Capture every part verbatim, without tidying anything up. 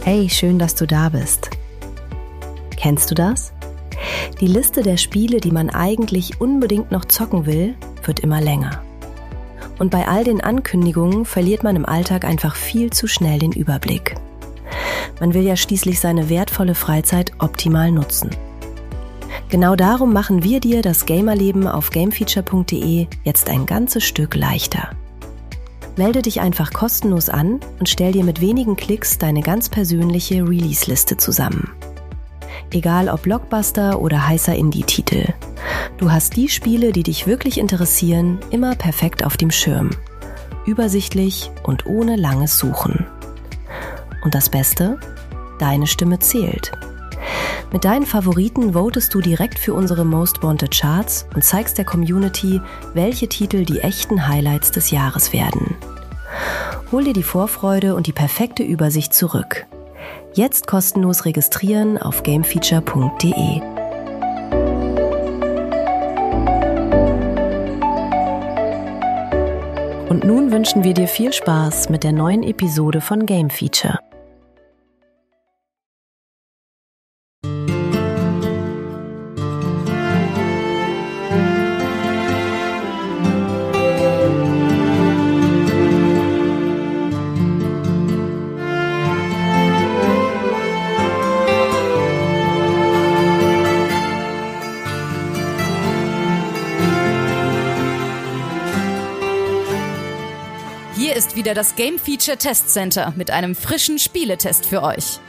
Hey, schön, dass du da bist. Kennst du das? Die Liste der Spiele, die man eigentlich unbedingt noch zocken will, wird immer länger. Und bei all den Ankündigungen verliert man im Alltag einfach viel zu schnell den Überblick. Man will ja schließlich seine wertvolle Freizeit optimal nutzen. Genau darum machen wir dir das Gamerleben auf gamefeature punkt de jetzt ein ganzes Stück leichter. Melde dich einfach kostenlos an und stell dir mit wenigen Klicks deine ganz persönliche Release-Liste zusammen. Egal ob Blockbuster oder heißer Indie-Titel. Du hast die Spiele, die dich wirklich interessieren, immer perfekt auf dem Schirm. Übersichtlich und ohne langes Suchen. Und das Beste? Deine Stimme zählt. Mit deinen Favoriten votest du direkt für unsere Most Wanted Charts und zeigst der Community, welche Titel die echten Highlights des Jahres werden. Hol dir die Vorfreude und die perfekte Übersicht zurück. Jetzt kostenlos registrieren auf gamefeature punkt de. Und nun wünschen wir dir viel Spaß mit der neuen Episode von Game Feature. Hier ist wieder das Game Feature Test Center mit einem frischen Spieletest für euch.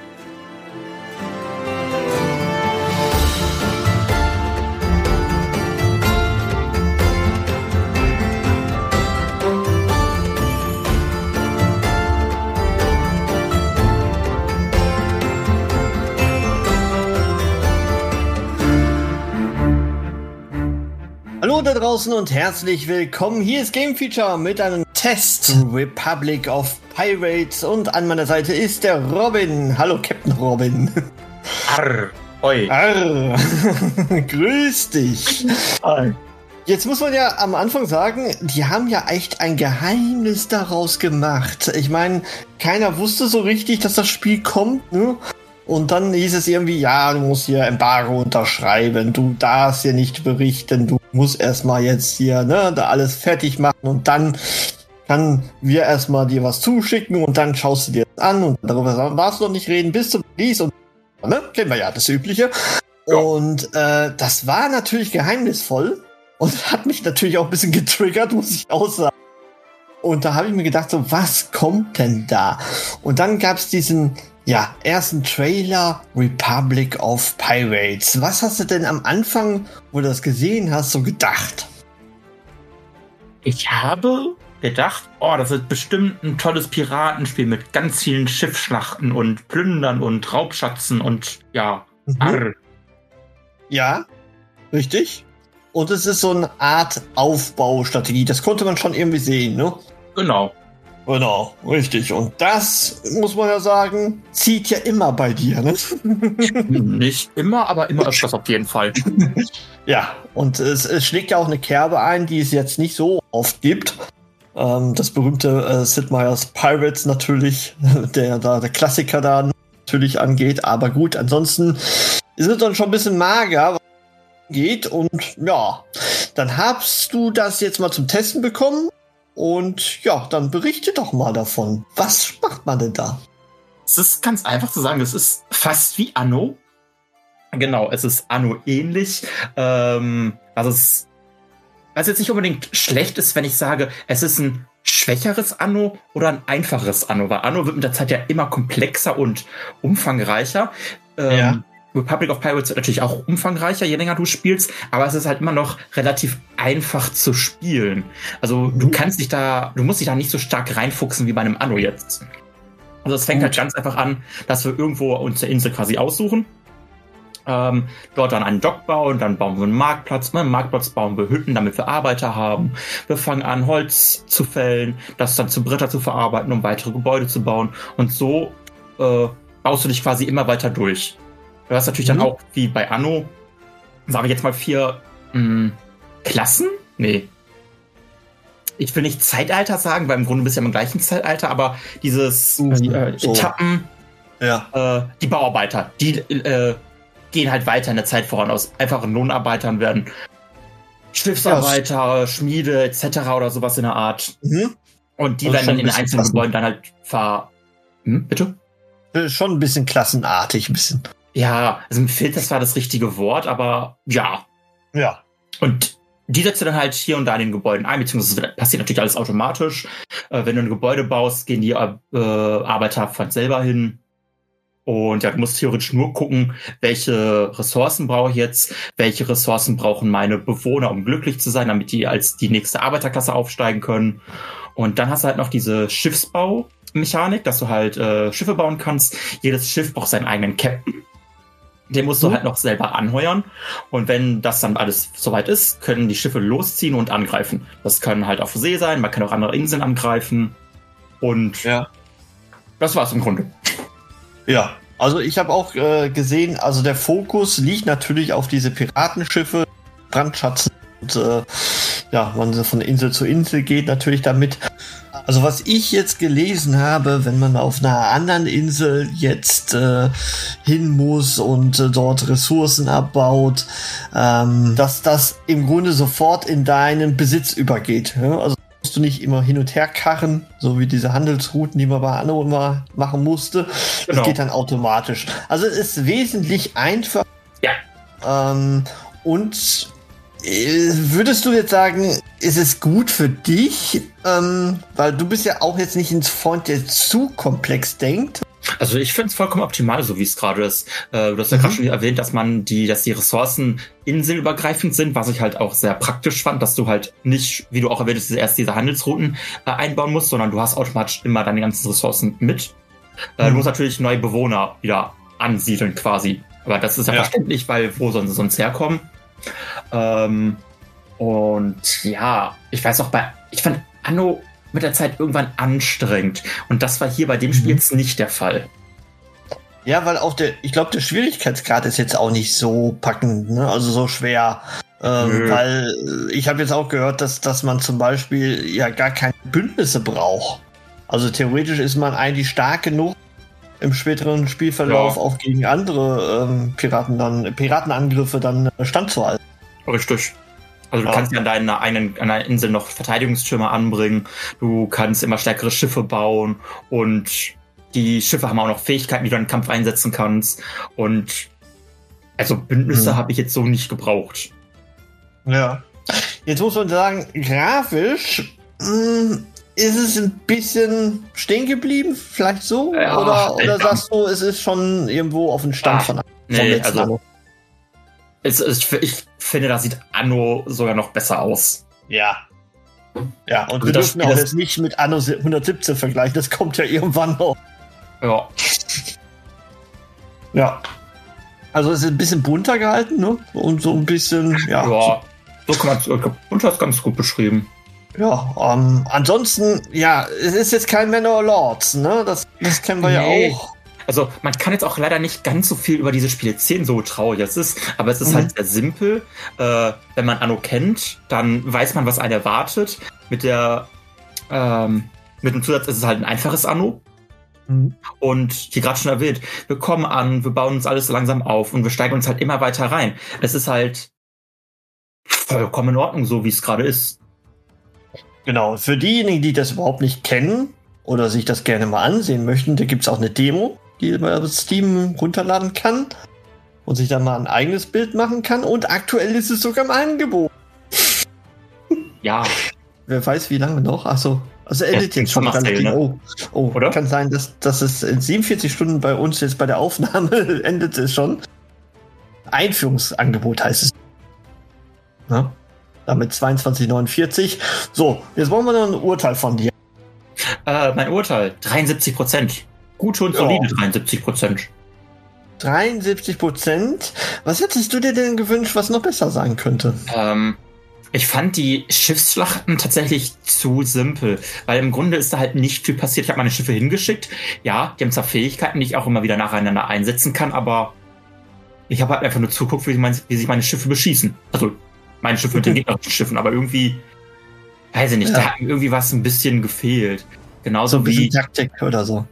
Hallo da draußen und herzlich willkommen. Hier ist Game Feature mit einem Test Republic of Pirates und an meiner Seite ist der Robin. Hallo Captain Robin. Arr, oi. Arr. Grüß dich. Hi. Jetzt muss man ja am Anfang sagen, die haben ja echt ein Geheimnis daraus gemacht. Ich meine, keiner wusste so richtig, dass das Spiel kommt, ne? Und dann hieß es irgendwie, ja, du musst hier Embargo unterschreiben, du darfst hier nicht berichten, du musst erstmal jetzt hier, ne, da alles fertig machen und dann kann wir erstmal dir was zuschicken und dann schaust du dir das an und darüber darfst du noch nicht reden, bis zum Release und, ne, kennen wir ja, das Übliche. Ja. Und äh, das war natürlich geheimnisvoll und hat mich natürlich auch ein bisschen getriggert, muss ich auch sagen. Und da habe ich mir gedacht, so, was kommt denn da? Und dann gab's diesen, ja, ersten Trailer Republic of Pirates. Was hast du denn am Anfang, wo du das gesehen hast, so gedacht? Ich habe gedacht, oh, das wird bestimmt ein tolles Piratenspiel mit ganz vielen Schiffsschlachten und Plündern und Raubschatzen und ja, mhm. Arr. Ja, richtig. Und es ist so eine Art Aufbaustrategie. Das konnte man schon irgendwie sehen, ne? Genau. Genau, richtig. Und das, muss man ja sagen, zieht ja immer bei dir, ne? Nicht immer, aber immer öfters auf jeden Fall. Ja, und es, es schlägt ja auch eine Kerbe ein, die es jetzt nicht so oft gibt. Ähm, das berühmte äh, Sid Meier's Pirates natürlich, der da der Klassiker da natürlich angeht. Aber gut, ansonsten ist es dann schon ein bisschen mager, was geht. Und ja, dann hast du das jetzt mal zum Testen bekommen. Und ja, dann berichte doch mal davon. Was macht man denn da? Es ist ganz einfach zu sagen, es ist fast wie Anno. Genau, es ist Anno ähnlich. Ähm, also es was jetzt nicht unbedingt schlecht ist, wenn ich sage, es ist ein schwächeres Anno oder ein einfacheres Anno. Weil Anno wird mit der Zeit ja immer komplexer und umfangreicher. Ähm, ja. Republic of Pirates wird natürlich auch umfangreicher, je länger du spielst, aber es ist halt immer noch relativ einfach zu spielen. Also mhm. du kannst dich da, du musst dich da nicht so stark reinfuchsen wie bei einem Anno jetzt. Also es fängt Gut. halt ganz einfach an, dass wir irgendwo unsere Insel quasi aussuchen, ähm, dort dann einen Dock bauen, dann bauen wir einen Marktplatz, ne? Im Marktplatz bauen wir Hütten, damit wir Arbeiter haben. Wir fangen an, Holz zu fällen, das dann zu Bretter zu verarbeiten, um weitere Gebäude zu bauen. Und so äh, baust du dich quasi immer weiter durch. Du hast natürlich mhm. dann auch, wie bei Anno, sage ich jetzt mal, vier mh, Klassen? Nee. Ich will nicht Zeitalter sagen, weil im Grunde bist du ja im gleichen Zeitalter, aber dieses mhm. äh, Etappen, Ja. Äh, die Bauarbeiter, die äh, gehen halt weiter in der Zeit voran aus einfachen Lohnarbeitern werden Schiffsarbeiter, ja, Schmiede et cetera oder sowas in der Art. Mhm. Und die also werden dann in den einzelnen Klassen. Gebäuden dann halt ver... Hm, bitte? Schon ein bisschen klassenartig, ein bisschen. Ja, also mir fehlt das war das richtige Wort, aber ja. Ja. Und die setzt du dann halt hier und da in den Gebäuden ein, beziehungsweise passiert natürlich alles automatisch. Äh, wenn du ein Gebäude baust, gehen die äh, Arbeiter von selber hin. Und ja, du musst theoretisch nur gucken, welche Ressourcen brauche ich jetzt, welche Ressourcen brauchen meine Bewohner, um glücklich zu sein, damit die als die nächste Arbeiterklasse aufsteigen können. Und dann hast du halt noch diese Schiffsbaumechanik, dass du halt äh, Schiffe bauen kannst. Jedes Schiff braucht seinen eigenen Captain. Den musst du halt noch selber anheuern. Und wenn das dann alles soweit ist, können die Schiffe losziehen und angreifen. Das können halt auf See sein, man kann auch andere Inseln angreifen. Und ja, das war's im Grunde. Ja, also ich habe auch äh, gesehen, also der Fokus liegt natürlich auf diese Piratenschiffe, Brandschatzen und äh, ja, man von Insel zu Insel geht natürlich damit. Also was ich jetzt gelesen habe, wenn man auf einer anderen Insel jetzt äh, hin muss und äh, dort Ressourcen abbaut, ähm, dass das im Grunde sofort in deinen Besitz übergeht. Ja? Also musst du nicht immer hin und her karren, so wie diese Handelsrouten, die man bei Anno immer machen musste. Genau. Das geht dann automatisch. Also es ist wesentlich einfacher. Ja. Ähm, und würdest du jetzt sagen, ist es gut für dich? Ähm, weil du bist ja auch jetzt nicht ein Freund, der zu komplex denkt. Also ich finde es vollkommen optimal, so wie es gerade ist. Äh, du hast ja mhm. gerade schon erwähnt, dass man die, dass die Ressourcen inselübergreifend sind, was ich halt auch sehr praktisch fand, dass du halt nicht, wie du auch erwähnt hast, erst diese Handelsrouten äh, einbauen musst, sondern du hast automatisch immer deine ganzen Ressourcen mit. Äh, mhm. Du musst natürlich neue Bewohner wieder ansiedeln quasi. Aber das ist ja, ja. verständlich, weil wo sollen sie sonst herkommen? Ähm, und ja, ich weiß auch bei, ich fand Anno mit der Zeit irgendwann anstrengend. Und das war hier bei dem Spiel jetzt nicht der Fall. Ja, weil auch der, ich glaube, der Schwierigkeitsgrad ist jetzt auch nicht so packend, ne? Also so schwer. Ähm, weil ich habe jetzt auch gehört, dass, dass man zum Beispiel ja gar keine Bündnisse braucht. Also theoretisch ist man eigentlich stark genug, im späteren Spielverlauf ja. auch gegen andere ähm, Piraten dann, Piratenangriffe dann standzuhalten. Richtig. Also du ja. kannst ja an deiner, einen, an deiner Insel noch Verteidigungstürme anbringen, du kannst immer stärkere Schiffe bauen und die Schiffe haben auch noch Fähigkeiten, die du in den Kampf einsetzen kannst. Und also Bündnisse mhm. habe ich jetzt so nicht gebraucht. Ja. Jetzt muss man sagen, grafisch mh, ist es ein bisschen stehen geblieben, vielleicht so? Ja, oder oder ja. sagst du, es ist schon irgendwo auf dem Stand ah, von, von nee, letzten also, Anno? Es, es, ich finde, da sieht Anno sogar noch besser aus. Ja. Ja, und also wir dürfen auch jetzt nicht mit Anno hundertsiebzehn vergleichen, das kommt ja irgendwann noch. Ja. Ja. Also es ist ein bisschen bunter gehalten, ne? Und so ein bisschen, ja. Ja, so kann man es, bunter ist ganz gut beschrieben. Ja, ähm, ansonsten, ja, es ist jetzt kein Manor Lords, ne? Das, das kennen wir nee. ja auch. Also man kann jetzt auch leider nicht ganz so viel über diese Spiele erzählen, so traurig es ist, aber es ist mhm. halt sehr simpel. Äh, wenn man Anno kennt, dann weiß man, was einen erwartet. Mit der ähm, mit dem Zusatz ist es halt ein einfaches Anno. Mhm. Und wie gerade schon erwähnt, wir kommen an, wir bauen uns alles so langsam auf und wir steigen uns halt immer weiter rein. Es ist halt vollkommen in Ordnung, so wie es gerade ist. Genau, für diejenigen, die das überhaupt nicht kennen oder sich das gerne mal ansehen möchten, da gibt es auch eine Demo, die man auf Steam runterladen kann und sich dann mal ein eigenes Bild machen kann. Und aktuell ist es sogar im Angebot. Ja. Wer weiß, wie lange noch? Achso, also endet ja, jetzt schon ganz ne? Oh, oh Oder? Kann sein, dass, dass es in siebenundvierzig Stunden bei uns jetzt bei der Aufnahme endet es schon. Einführungsangebot heißt es. Ja? Damit zweiundzwanzig neunundvierzig. So, jetzt brauchen wir noch ein Urteil von dir. Äh, mein Urteil, dreiundsiebzig Prozent. Gute und solide ja. dreiundsiebzig Prozent. dreiundsiebzig Prozent? Was hättest du dir denn gewünscht, was noch besser sein könnte? Ähm, ich fand die Schiffsschlachten tatsächlich zu simpel, weil im Grunde ist da halt nicht viel passiert. Ich habe meine Schiffe hingeschickt. Ja, die haben zwar Fähigkeiten, die ich auch immer wieder nacheinander einsetzen kann, aber ich habe halt einfach nur zuguckt, wie, mein, wie sich meine Schiffe beschießen. Also meine Schiffe mit den gegnerischen Schiffen, aber irgendwie, weiß ich nicht, ja. da hat mir irgendwie was ein bisschen gefehlt. Genauso so ein bisschen wie Taktik oder so.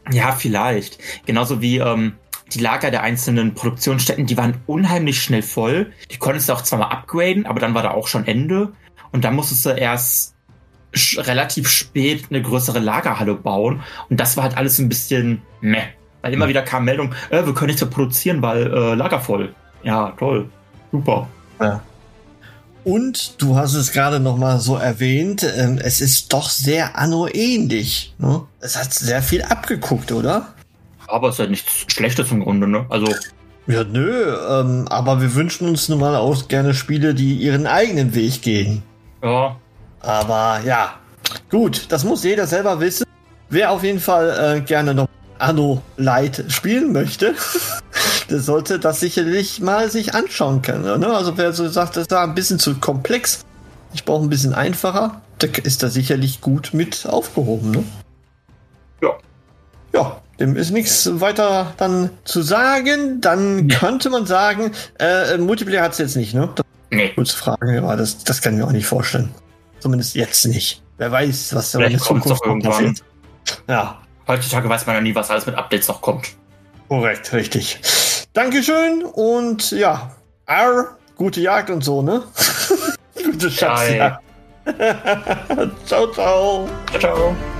Ja, vielleicht. Genauso wie ähm, die Lager der einzelnen Produktionsstätten, die waren unheimlich schnell voll. Die konntest du auch zwar mal upgraden, aber dann war da auch schon Ende. Und dann musstest du erst sch- relativ spät eine größere Lagerhalle bauen. Und das war halt alles ein bisschen meh. Weil immer wieder kam Meldung, äh, wir können nicht mehr produzieren, weil äh, Lager voll. Ja, toll. Super. Ja. Und du hast es gerade noch mal so erwähnt, ähm, es ist doch sehr Anno-ähnlich. Ne? Es hat sehr viel abgeguckt, oder? Aber es ist ja nichts Schlechtes im Grunde, ne? Also. Ja, nö, ähm, aber wir wünschen uns nun mal auch gerne Spiele, die ihren eigenen Weg gehen. Ja. Aber ja, gut, das muss jeder selber wissen. Wer auf jeden Fall äh, gerne noch Anno Light spielen möchte, der sollte das sicherlich mal sich anschauen können. Ne? Also wer so sagt, das ist da ein bisschen zu komplex, ich brauche ein bisschen einfacher, der ist da sicherlich gut mit aufgehoben. Ne? Ja. Ja, dem ist nichts weiter dann zu sagen. Dann ja. könnte man sagen, äh, Multiplayer hat es jetzt nicht, ne? Das nee. Kurze Frage, ja, das, das kann ich mir auch nicht vorstellen. Zumindest jetzt nicht. Wer weiß, was da in der Zukunft noch passiert. Ja. Heutzutage weiß man ja nie, was alles mit Updates noch kommt. Korrekt, richtig. Dankeschön und ja, R, gute Jagd und so, ne? Gute Schatzjagd. Ciao, ciao. Ciao, ciao.